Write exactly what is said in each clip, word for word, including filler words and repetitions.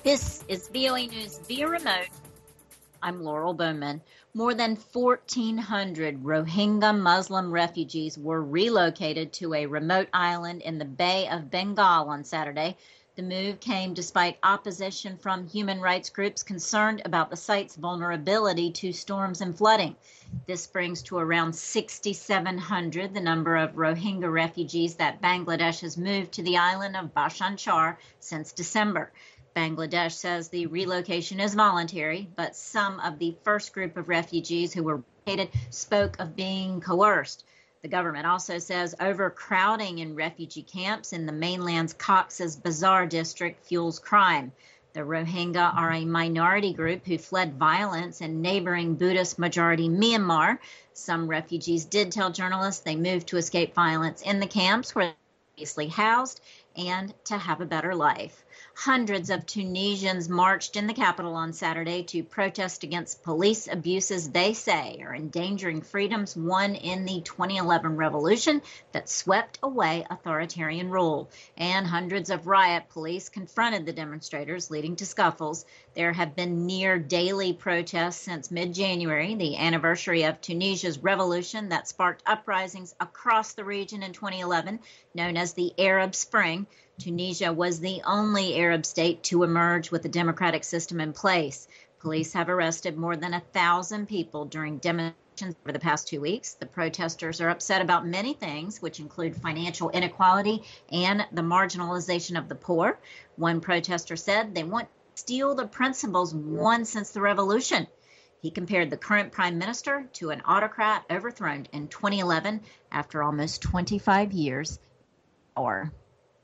This is V O A News via remote. I'm Laurel Bowman. More than fourteen hundred Rohingya Muslim refugees were relocated to a remote island in the Bay of Bengal on Saturday. The move came despite opposition from human rights groups concerned about the site's vulnerability to storms and flooding. This brings to around six thousand seven hundred the number of Rohingya refugees that Bangladesh has moved to the island of Bhasan Char since December. Bangladesh says the relocation is voluntary, but some of the first group of refugees who were relocated spoke of being coerced. The government also says overcrowding in refugee camps in the mainland's Cox's Bazar district fuels crime. The Rohingya are a minority group who fled violence in neighboring Buddhist-majority Myanmar. Some refugees did tell journalists they moved to escape violence in the camps where they were previously housed and to have a better life. Hundreds of Tunisians marched in the capital on Saturday to protest against police abuses they say are endangering freedoms won in the twenty eleven revolution that swept away authoritarian rule. And hundreds of riot police confronted the demonstrators, leading to scuffles. There have been near daily protests since mid-January, the anniversary of Tunisia's revolution that sparked uprisings across the region in twenty eleven, known as the Arab Spring. Tunisia was the only Arab state to emerge with a democratic system in place. Police have arrested more than a thousand people during demonstrations over the past two weeks. The protesters are upset about many things, which include financial inequality and the marginalization of the poor. One protester said they want to steal the principles won since the revolution. He compared the current prime minister to an autocrat overthrown in twenty eleven after almost twenty-five years in power.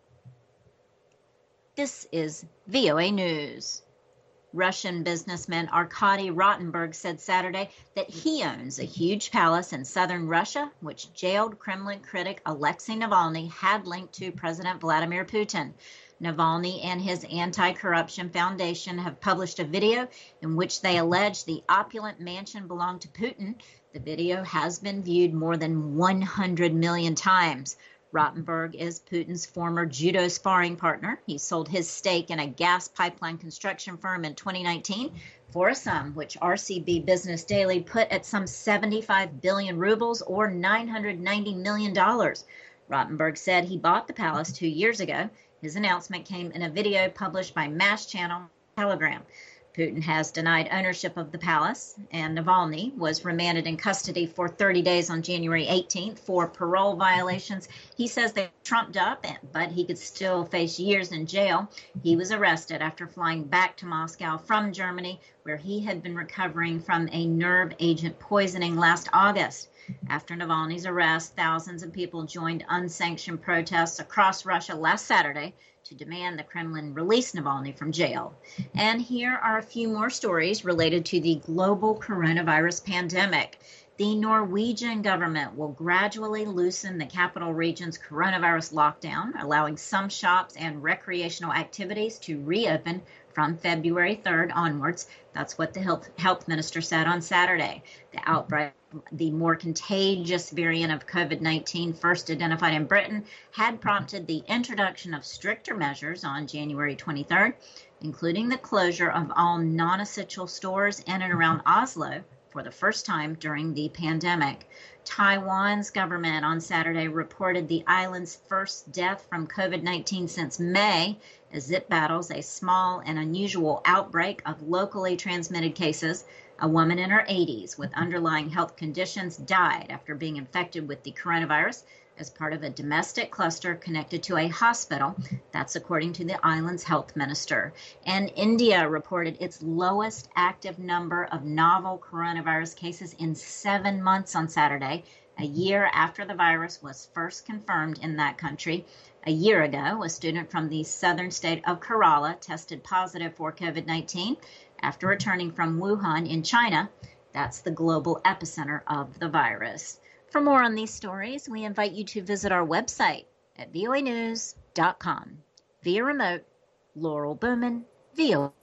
This is V O A News. Russian businessman Arkady Rotenberg said Saturday that he owns a huge palace in southern Russia, which jailed Kremlin critic Alexei Navalny had linked to President Vladimir Putin. Navalny and his anti-corruption foundation have published a video in which they allege the opulent mansion belonged to Putin. The video has been viewed more than one hundred million times. Rotenberg is Putin's former judo sparring partner. He sold his stake in a gas pipeline construction firm in twenty nineteen for a sum which R C B Business Daily put at some seventy-five billion rubles or nine hundred ninety million dollars. Rotenberg said he bought the palace two years ago. His announcement came in a video published by Mass Channel Telegram. Putin has denied ownership of the palace, and Navalny was remanded in custody for thirty days on January eighteenth for parole violations. He says they trumped up, but he could still face years in jail. He was arrested after flying back to Moscow from Germany, where he had been recovering from a nerve agent poisoning last August. After Navalny's arrest, thousands of people joined unsanctioned protests across Russia last Saturday to demand the Kremlin release Navalny from jail. And here are a few more stories related to the global coronavirus pandemic. The Norwegian government will gradually loosen the capital region's coronavirus lockdown, allowing some shops and recreational activities to reopen from February third onwards. That's what the health, health minister said on Saturday. The outbreak, the more contagious variant of COVID nineteen first identified in Britain, had prompted the introduction of stricter measures on January twenty-third, including the closure of all non-essential stores in and around Oslo for the first time during the pandemic. Taiwan's government on Saturday reported the island's first death from COVID nineteen since May as it battles a small and unusual outbreak of locally transmitted cases. A woman in her eighties with underlying health conditions died after being infected with the coronavirus as part of a domestic cluster connected to a hospital. That's according to the island's health minister. And India reported its lowest active number of novel coronavirus cases in seven months on Saturday, a year after the virus was first confirmed in that country. A year ago, a student from the southern state of Kerala tested positive for COVID nineteen after returning from Wuhan in China. That's the global epicenter of the virus. For more on these stories, we invite you to visit our website at voa news dot com. Via remote, Laurel Bowman, V O A.